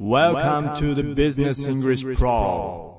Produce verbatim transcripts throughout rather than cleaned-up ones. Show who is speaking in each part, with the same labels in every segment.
Speaker 1: Welcome to the Business English Pro。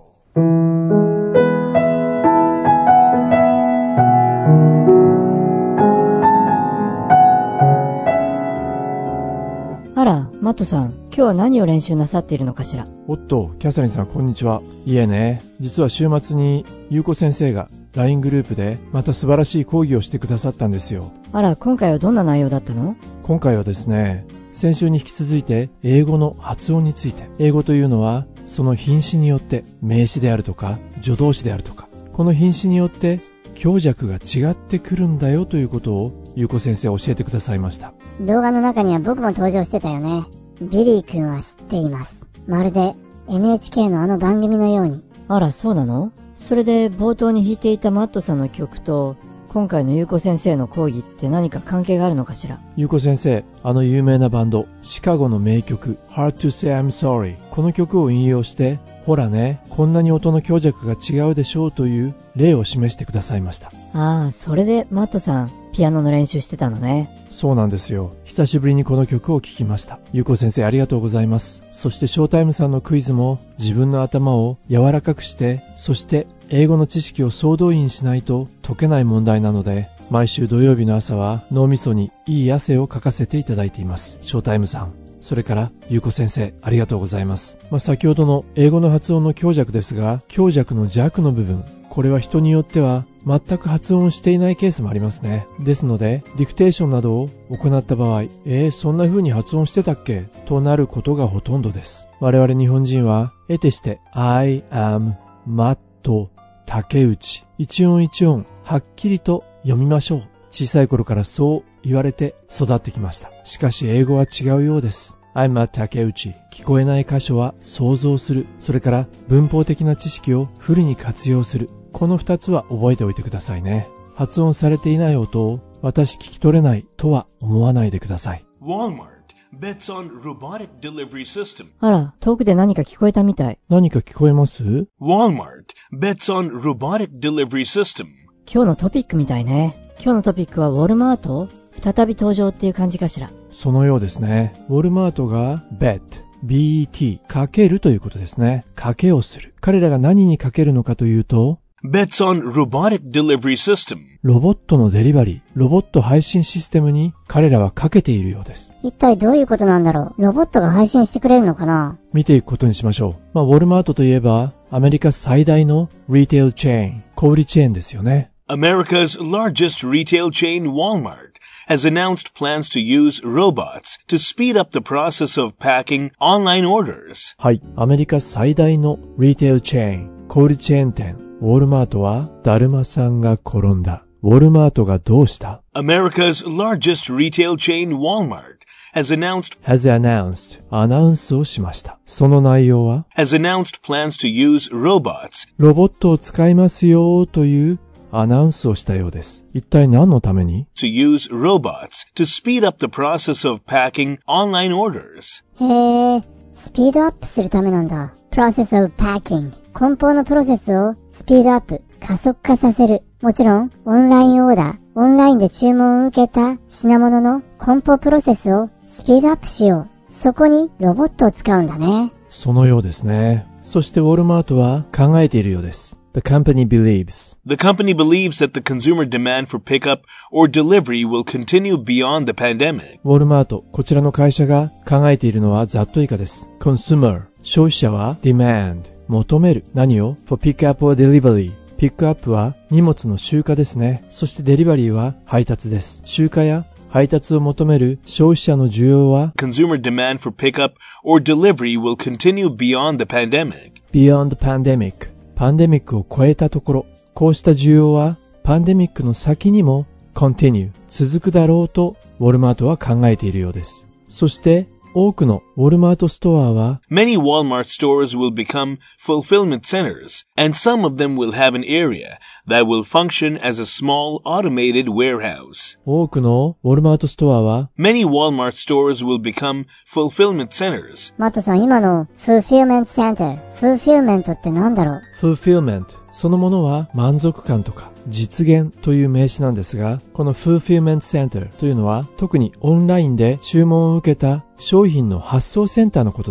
Speaker 2: あら、マットさん、今日は何を練習なさっているのかしら。
Speaker 3: おっと、キャサリンさん、こんにちは。いえね、実は週末にゆうこ先生が ライン グループでまた素晴らしい講義をしてくださったんですよ。
Speaker 2: あら、今回はどんな内容だったの？
Speaker 3: 今回はですね、先週に引き続いて英語の発音について。英語というのはその品詞によって名詞であるとか助動詞であるとか、この品詞によって強弱が違ってくるんだよということをゆうこ先生は教えてくださいました。
Speaker 4: 動画の中には僕も登場してたよね。ビリー君は知っています。まるで エヌエイチケー のあの番組のように。
Speaker 2: あら、そうなの？それで冒頭に弾いていたマットさんの曲と今回のゆうこ先生の講義って何か関係があるのかしら。
Speaker 3: ゆうこ先生、あの有名なバンドシカゴの名曲 Hard to say I'm sorry、 この曲を引用して、ほらね、こんなに音の強弱が違うでしょうという例を示してくださいました。
Speaker 2: ああ、それでマットさんピアノの練習してたのね。
Speaker 3: そうなんですよ。久しぶりにこの曲を聴きました。ゆうこ先生、ありがとうございます。そしてショータイムさんのクイズも自分の頭を柔らかくして、そして英語の知識を総動員しないと解けない問題なので、毎週土曜日の朝は脳みそにいい汗をかかせていただいています。ショータイムさん、それからゆうこ先生、ありがとうございます。まあ、先ほどの英語の発音の強弱ですが、強弱の弱の部分、これは人によっては全く発音していないケースもありますね。ですのでディクテーションなどを行った場合、えー、そんな風に発音してたっけとなることがほとんどです。我々日本人は得てして I am マット竹内、一音一音はっきりと読みましょう。小さい頃からそう言われて育ってきました。しかし英語は違うようです。I'm a 竹内。聞こえない箇所は想像する。それから文法的な知識をフルに活用する。この二つは覚えておいてくださいね。発音されていない音を私聞き取れないとは思わないでください。
Speaker 5: Walmart bets on robotic delivery system。
Speaker 2: あら、遠くで何か聞こえたみたい。
Speaker 3: 何か聞こえます？
Speaker 5: Walmart bets on robotic delivery system。
Speaker 2: 今日のトピックみたいね。今日のトピックはウォルマート再び登場っていう感じかしら。
Speaker 3: そのようですね。ウォルマートが betビーティー かけるということですね。かけをする。彼らが何にかけるのかというと、
Speaker 5: bets on robotic delivery system。
Speaker 3: ロボットのデリバリー、ロボット配信システムに彼らはかけているようです。
Speaker 4: 一体どういうことなんだろう。ロボットが配信してくれるのかな。
Speaker 3: 見ていくことにしましょう。まあ、ウォルマートといえばアメリカ最大のリテールチェーン、小売チェーンですよね。
Speaker 5: America's largest retail chain, Walmart, has announced plans to use robots to speed up the process of packing online orders.
Speaker 3: はい、アメリカ最大のリテールチェーン、小売チェーン店、ウォルマートは、だるまさんが転んだ。ウォルマートがどうした？
Speaker 5: America's largest retail chain, Walmart, has announced,
Speaker 3: has announced, アナウンスをしました。その内容は、
Speaker 5: has announced plans to use robots,
Speaker 3: ロボットを使いますよというアナウンスをしたようです。一体何のために？
Speaker 5: to use robots to speed up the process of packing online orders.
Speaker 4: へえ、スピードアップするためなんだ。Process of packing。梱包のプロセスをスピードアップ、加速化させる。もちろん、オンラインオーダー、オンラインで注文を受けた品物の梱包プロセスをスピードアップしよう。そこにロボットを使うんだね。
Speaker 3: そのようですね。そしてウォルマートは考えているようです。The company believes.
Speaker 5: The company believes that the consumer demand for pickup or delivery will continue beyond the pandemic.
Speaker 3: ウォルマート、こちらの会社が考えているのはざっと以下です。Consumer、消費者は demand、求める。何を？ for pickup or delivery。ピックアップは荷物の集荷ですね。そしてデリバリーは配達です。集荷や配達を求める消費者の需要は
Speaker 5: Consumer demand for pickup or delivery will continue beyond the pandemic.
Speaker 3: Beyond the pandemic。パンデミックを超えたところ、こうした需要はパンデミックの先にも continue 続くだろうとウォルマートは考えているようです。そして多くのウォルマートストアは
Speaker 5: Many Walmart stores will become fulfillment centers, and some of them will have an area that will function as a small automated warehouse.
Speaker 3: 多くのウォルマートストアは
Speaker 5: Many Walmart stores will become fulfillment centers.
Speaker 4: マットさん、今の fulfillment center、fulfillment ってなんだろう。
Speaker 3: fulfillment、そのものは満足感とか実現という名詞なんですが、この fulfillment center というのは特にオンラインで注文を受けた商品の発送センターのことです。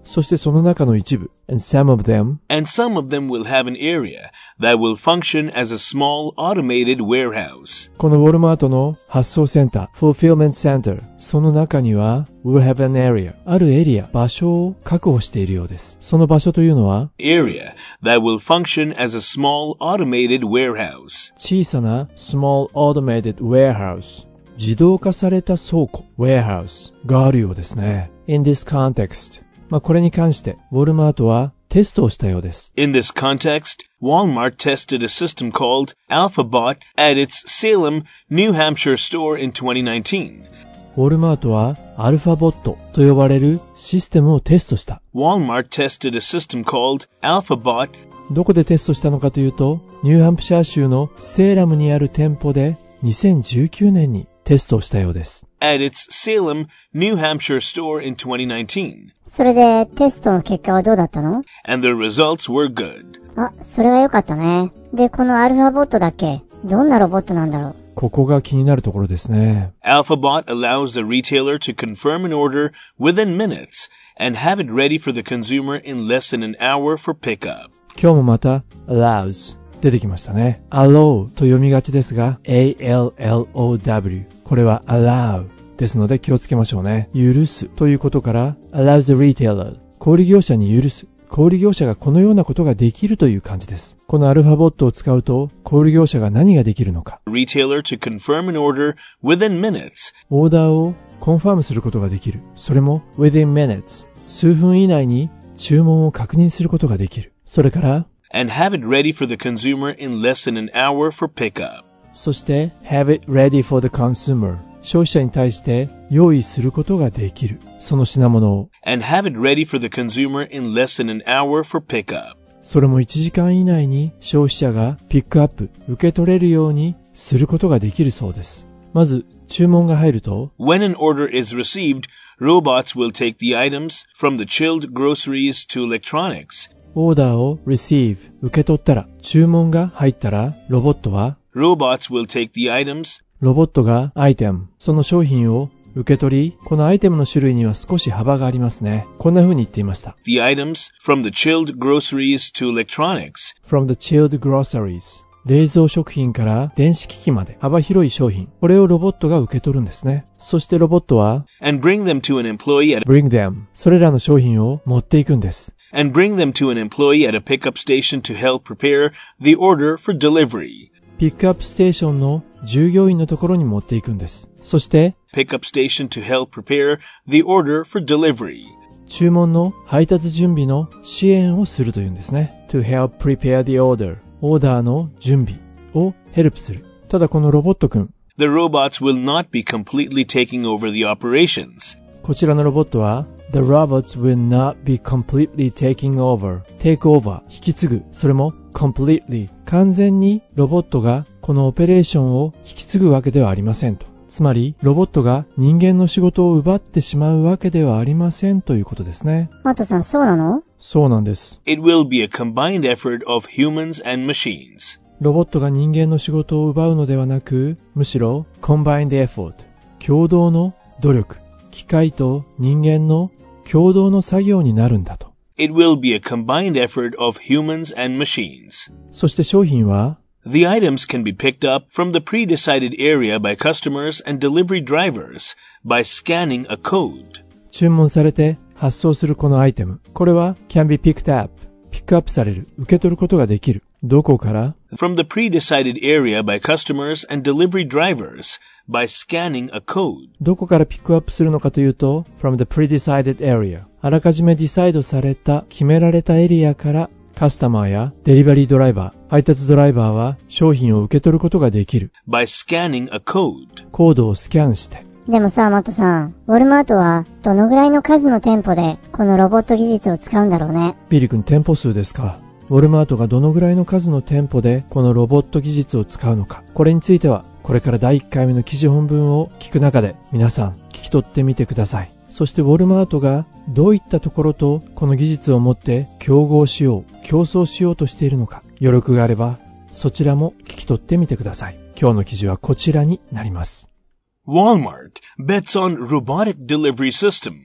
Speaker 3: そしてその中の一部 and some of them
Speaker 5: and some of them will have an area that will function as a small automated warehouse.
Speaker 3: このウォルマートの発送センター fulfillment center その中には will have an area あるエリア場所を確保しているようです。その場所というのは
Speaker 5: area that will function as a small automated warehouse.
Speaker 3: 小さな small automated warehouse自動化された倉庫 warehouse があるようですね。In this context、まあ、これに関してウォルマートはテストをしたようです。
Speaker 5: In this context, Walmart tested a system called AlphaBot at its Salem, New Hampshire store in twenty nineteen.
Speaker 3: ウォルマートはアルファボットと呼ばれるシステムをテストした。
Speaker 5: Walmart tested a system called AlphaBot.
Speaker 3: どこでテストしたのかというと、ニューハンプシャー州のセーラムにある店舗でにせんじゅうきゅうねんにテストをしたようです。
Speaker 5: At its Salem, New Hampshire store in twenty nineteen.
Speaker 4: それでテストの結果はどうだったの？
Speaker 5: And the results were good.
Speaker 4: あ、それは良かったね。で、このアルファボットだっけ？どんなロボットなんだろう？
Speaker 3: ここが気になるところですね。
Speaker 5: AlphaBot allows the retailer to confirm an order within minutes and have it ready for the consumer in less than an hour for pickup.
Speaker 3: 今日もまた allows 出てきましたね。allow と読みがちですが エーエルエルオーダブリュー これは allow ですので気をつけましょうね。許すということから allow the retailer 小売業者に許す。小売業者がこのようなことができるという感じです。このアルファボットを使うと小売業者が何ができるのか。
Speaker 5: Retailer to confirm an order within minutes.
Speaker 3: オーダーをコンファームすることができる。それも within minutes 数分以内に注文を確認することができる。それから
Speaker 5: And have it ready for the consumer in less than an hour for pickup.
Speaker 3: そして have it ready for the consumer 消費者に対して用意することができる。その品物を。
Speaker 5: And have it ready for the consumer in less than an hour for pickup.
Speaker 3: それもいちじかん以内に消費者がピックアップ、受け取れるようにすることができるそうです。まず、注文が入ると
Speaker 5: When an order is received, robots will take the items from the chilled groceries to electronics.
Speaker 3: オーダーを receive 受け取ったら、注文が入ったら、ロボットは
Speaker 5: Robots will take the items.
Speaker 3: ロボットがアイテム、その商品を受け取り、このアイテムの種類には少し幅がありますね。こんな風に言っていました。
Speaker 5: The items from the chilled groceries to electronics.
Speaker 3: From the chilled groceries. 冷蔵食品から電子機器まで幅広い商品。これをロボットが受け取るんですね。そしてロボットは
Speaker 5: And bring them to an employee at
Speaker 3: bring them. それらの商品を持っていくんです。
Speaker 5: And bring them to an employee at a pickup station to help prepare the order for delivery.
Speaker 3: ピックアップステーションの従業員のところに持っていくんです。そして、
Speaker 5: Pickup station to help prepare the order for delivery.
Speaker 3: 注文の配達準備の支援をするというんですね。To help prepare the order. オーダーの準備をヘルプする。ただこのロボットくん。
Speaker 5: The robots will not be completely taking over the operations.
Speaker 3: こちらのロボットは The robots will not be completely taking over. Take over. 引き継ぐ。それも completely. 完全にロボットがこのオペレーションを引き継ぐわけではありませんと。つまり、ロボットが人間の仕事を奪ってしまうわけではありませんということですね。
Speaker 4: マットさん、そうなの？
Speaker 3: そうなんです。
Speaker 5: It will be a combined effort of humans and machines.
Speaker 3: ロボットが人間の仕事を奪うのではなく、むしろ combined effort。共同の努力。機械と人間の共同の作業になるんだと。
Speaker 5: It will be a combined effort of humans and machines.
Speaker 3: そして商品は
Speaker 5: The items can be picked up from the pre-decided area by customers and delivery drivers by scanning a code.
Speaker 3: 注文されて発送するこのアイテム。これは can be picked up。ピックアップされる。受け取ることができる。どこから
Speaker 5: From the pre-decided area by customers and delivery drivers by scanning a code.
Speaker 3: どこからピックアップするのかというと from the pre-decided area。あらかじめディサイドされた、決められたエリアからカスタマーやデリバリードライバー、配達ドライバーは商品を受け取ることができる。
Speaker 5: By scanning a code.
Speaker 3: コードをスキャンして。
Speaker 4: でもさ、マットさん、ウォルマートはどのぐらいの数の店舗でこのロボット技術を使うんだろうね。
Speaker 3: ビリ君、店舗数ですか。ウォルマートがどのぐらいの数の店舗でこのロボット技術を使うのか。これについては、これからだいいっかいめの記事本文を聞く中で皆さん聞き取ってみてください。そしてウォルマートがどういったところとこの技術を持って競合しよう、競争しようとしているのか、余力があればそちらも聞き取ってみてください。今日の記事はこちらになります。
Speaker 5: Walmart bets on robotic delivery system.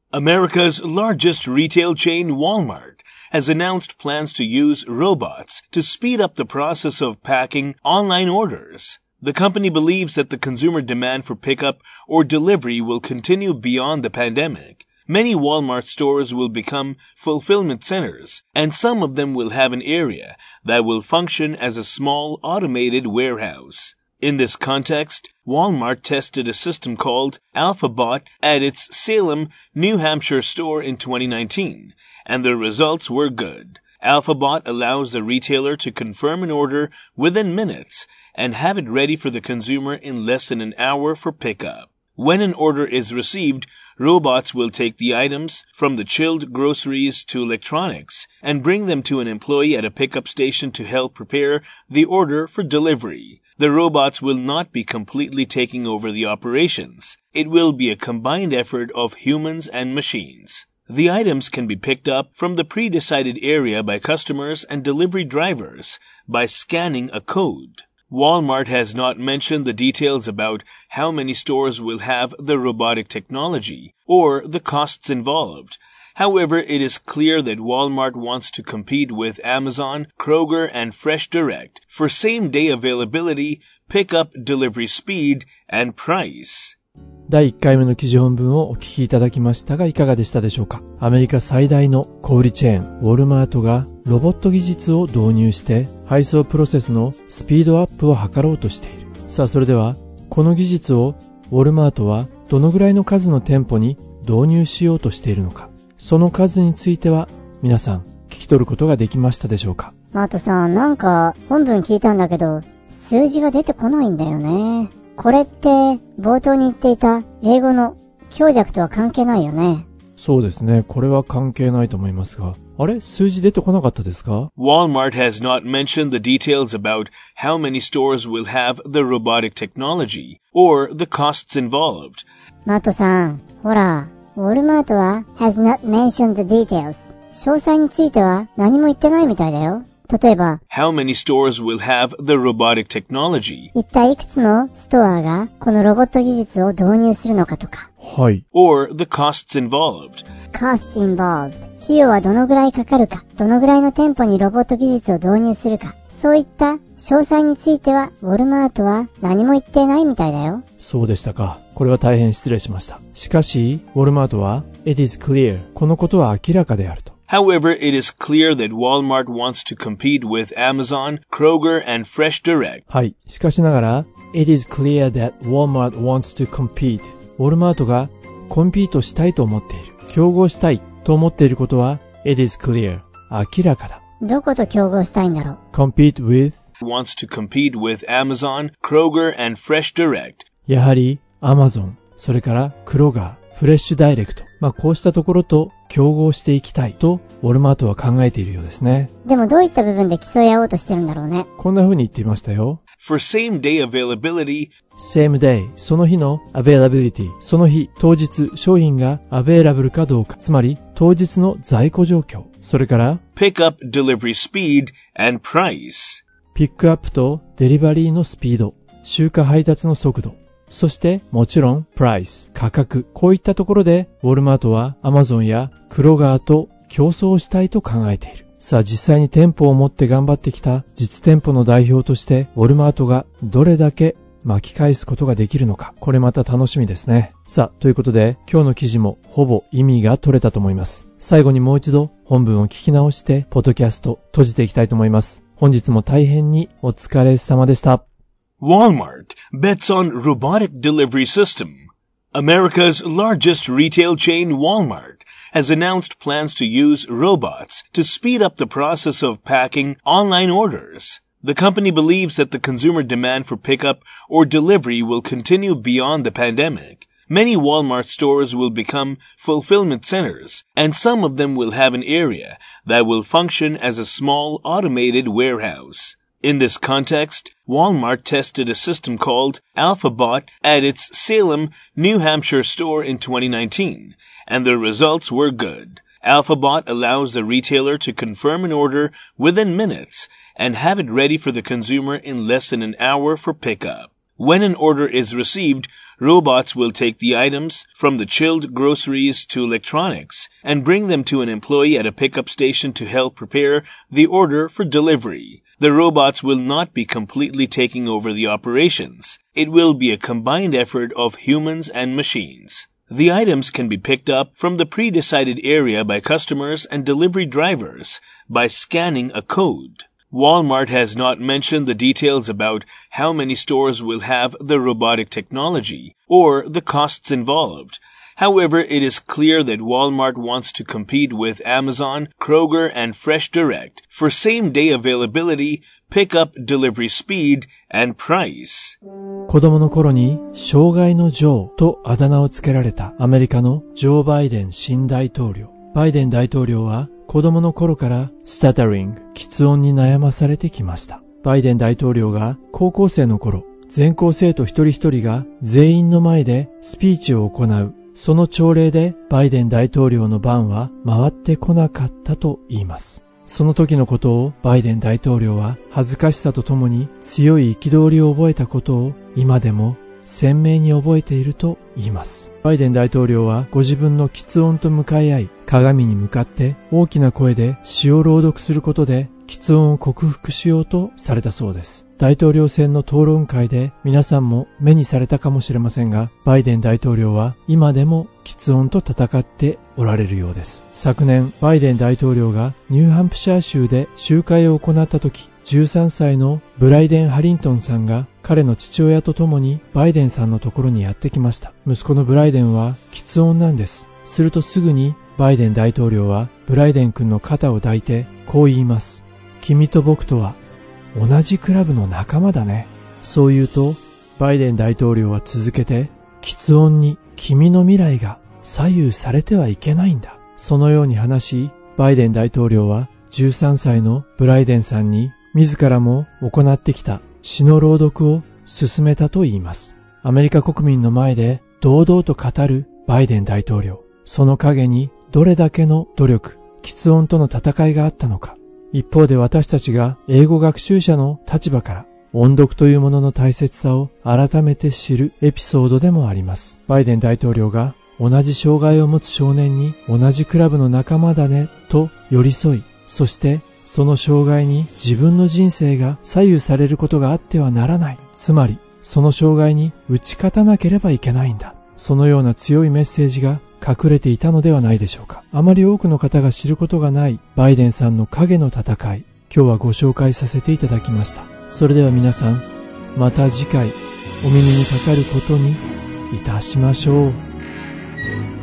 Speaker 5: America's largest retail chain, Walmart, has announced plans to use robots to speed up the process of packing online orders. The company believes that the consumer demand for pickup or delivery will continue beyond the pandemic. Many Walmart stores will become fulfillment centers, and some of them will have an area that will function as a small automated warehouse. In this context, Walmart tested a system called AlphaBot at its Salem, New Hampshire store in twenty nineteen, and the results were good. AlphaBot allows the retailer to confirm an order within minutes and have it ready for the consumer in less than an hour for pickup. When an order is received, robots will take the items from the chilled groceries to electronics and bring them to an employee at a pickup station to help prepare the order for delivery. The robots will not be completely taking over the operations. It will be a combined effort of humans and machines. The items can be picked up from the pre-decided area by customers and delivery drivers by scanning a code. Walmart has not mentioned the details about how many stores will have the robotic technology or the costs involved. However, it is clear that Walmart wants to compete with Amazon, Kroger, and Fresh Direct for same-day availability, pickup delivery speed, and price.
Speaker 3: だいいっかいめの記事本文をお聞きいただきましたがいかがでしたでしょうか。アメリカ最大の小売チェーンウォルマートがロボット技術を導入して配送プロセスのスピードアップを図ろうとしている。さあそれではこの技術をウォルマートはどのぐらいの数の店舗に導入しようとしているのか、その数については皆さん聞き取ることができましたでしょうか。
Speaker 4: マートさん、なんか本文聞いたんだけど数字が出てこないんだよね。これって冒頭に言っていた英語の強弱とは関係ないよね。
Speaker 3: そうですね。これは関係ないと思いますが。あれ？数字出てこなかったですか？
Speaker 5: Walmart has not mentioned the details about how many stores will have the robotic technology or the costs involved.
Speaker 4: マートさん、ほら、ウォルマートは has not mentioned the details。詳細については何も言ってないみたいだよ。例えば
Speaker 5: How many stores will have the robotic technology?
Speaker 4: 一体いくつのストアがこのロボット技術を導入するのかとか。
Speaker 3: はい。
Speaker 5: Or the costs involved.
Speaker 4: Costs involved。費用はどのぐらいかかるか、どのぐらいの店舗にロボット技術を導入するか、そういった詳細についてはウォルマートは何も言ってないみたいだよ。
Speaker 3: そうでしたか。これは大変失礼しました。しかし、ウォルマートは It is clear。このことは明らかであると。
Speaker 5: However, it is clear that Walmart wants to compete with Amazon, Kroger, and Fresh Direct.
Speaker 3: はい。しかしながら、It is clear that Walmart wants to compete. ウォルマートがコンピートしたいと思っている。競合したいと思っていることは、It is clear. 明らかだ。
Speaker 4: どこと競合したいんだろう。
Speaker 3: compete with
Speaker 5: wants to compete with Amazon, Kroger, and Fresh Direct.
Speaker 3: やはり、Amazon、それからクロガー、フレッシュダイレクト。まあこうしたところと競合していきたいとウォルマートは考えているようですね。
Speaker 4: でもどういった部分で競い合おうとしてるんだろうね。
Speaker 3: こんな風に言っていましたよ。
Speaker 5: For same-day availability,
Speaker 3: same day、その日の availability、その日、当日、商品が available かどうか、つまり当日の在庫状況。それから、
Speaker 5: pickup delivery speed and price.
Speaker 3: ピックアップとデリバリーのスピード、集荷配達の速度。そしてもちろんプライス、価格、こういったところでウォルマートはアマゾンやクロガーと競争したいと考えている。さあ実際に店舗を持って頑張ってきた実店舗の代表としてウォルマートがどれだけ巻き返すことができるのか、これまた楽しみですね。さあということで今日の記事もほぼ意味が取れたと思います。最後にもう一度本文を聞き直してポッドキャスト閉じていきたいと思います。本日も大変にお疲れ様でした。
Speaker 5: Walmart bets on robotic delivery system. America's largest retail chain, Walmart, has announced plans to use robots to speed up the process of packing online orders. The company believes that the consumer demand for pickup or delivery will continue beyond the pandemic. Many Walmart stores will become fulfillment centers, and some of them will have an area that will function as a small automated warehouse. In this context, Walmart tested a system called AlphaBot at its Salem, New Hampshire store in twenty nineteen, and the results were good. AlphaBot allows the retailer to confirm an order within minutes and have it ready for the consumer in less than an hour for pickup. When an order is received, robots will take the items from the chilled groceries to electronics and bring them to an employee at a pickup station to help prepare the order for delivery. The robots will not be completely taking over the operations. It will be a combined effort of humans and machines. The items can be picked up from the pre-decided area by customers and delivery drivers by scanning a code. Walmart has not mentioned the details about how many stores will have the robotic technology or the costs involved. However, it is clear that Walmart wants to compete with Amazon, Kroger, and Fresh Direct for same-day availability, pickup delivery speed, and price.
Speaker 3: 子供の頃に障害のジョーとあだ名をつけられたアメリカのジョー・バイデン新大統領。バイデン大統領は子供の頃からスタタリング、喫音に悩まされてきました。バイデン大統領が高校生の頃、全校生徒一人一人が全員の前でスピーチを行う。その朝礼でバイデン大統領の番は回ってこなかったと言います。その時のことをバイデン大統領は恥ずかしさとともに強い憤りを覚えたことを今でも鮮明に覚えていると言います。バイデン大統領はご自分の喫音と向かい合い、鏡に向かって大きな声で詩を朗読することで喫音を克服しようとされたそうです。大統領選の討論会で皆さんも目にされたかもしれませんが、バイデン大統領は今でも喫音と戦っておられるようです。昨年、バイデン大統領がニューハンプシャー州で集会を行った時、じゅうさんさいのブライデン・ハリントンさんが彼の父親と共にバイデンさんのところにやってきました。息子のブライデンは喫音なんです。するとすぐにバイデン大統領はブライデン君の肩を抱いてこう言います。君と僕とは同じクラブの仲間だね。そう言うとバイデン大統領は続けて、喫音に君の未来が左右されてはいけないんだ。そのように話し、バイデン大統領はじゅうさんさいのブライデンさんに自らも行ってきた詩の朗読を進めたと言います。アメリカ国民の前で堂々と語るバイデン大統領。その陰にどれだけの努力、喫音との戦いがあったのか。一方で私たちが英語学習者の立場から音読というものの大切さを改めて知るエピソードでもあります。バイデン大統領が同じ障害を持つ少年に同じクラブの仲間だねと寄り添い、そしてその障害に自分の人生が左右されることがあってはならない。つまりその障害に打ち勝たなければいけないんだ。そのような強いメッセージが隠れていたのではないでしょうか。あまり多くの方が知ることがないバイデンさんの影の戦い、今日はご紹介させていただきました。それでは皆さん、また次回お耳にかかることにいたしましょう。